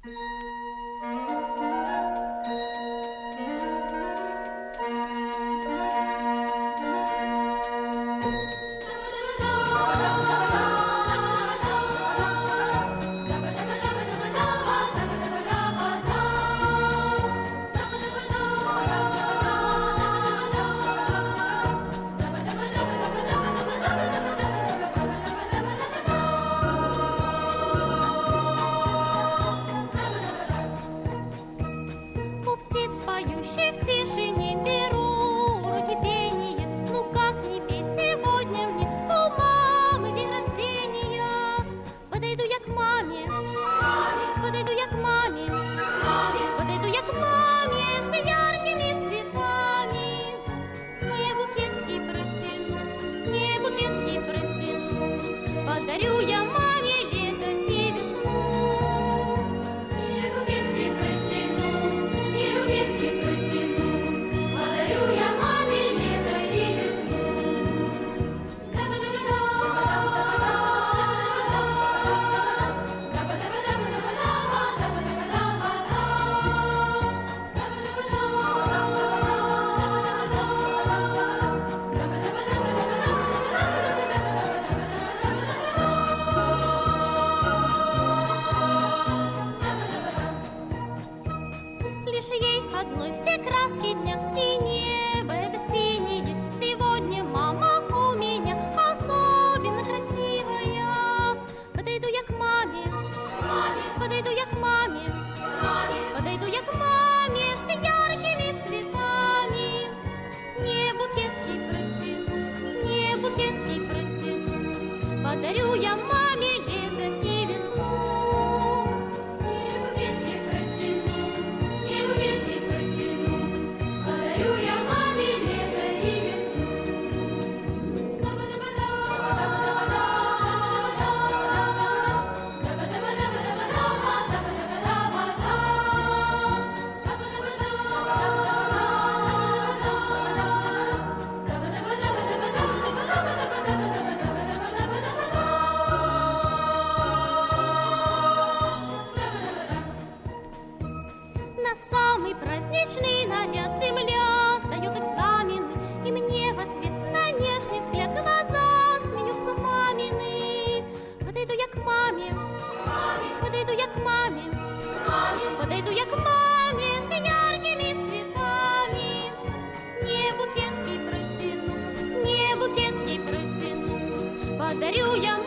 Подарю я маме лето и весну. И букетки протяну, и букетки протяну. Подарю я маме лето и весну. Лишь ей одной все краски дня, и небо это синее. Сегодня мама у меня особенно красивая. Подойду я к маме, подойду я к маме, подойду я к маме с яркими цветами. Не букетки протяну, не букетки протяну. Подарю я маме лето и весну. На самый праздничный наряд земля сдает экзамены, и мне в ответ на нежный взгляд глаза смеются мамины. Подойду я к маме, подойду я к маме, подойду я к маме с яркими цветами. Не букетки протяну, не букетки протяну. Подарю я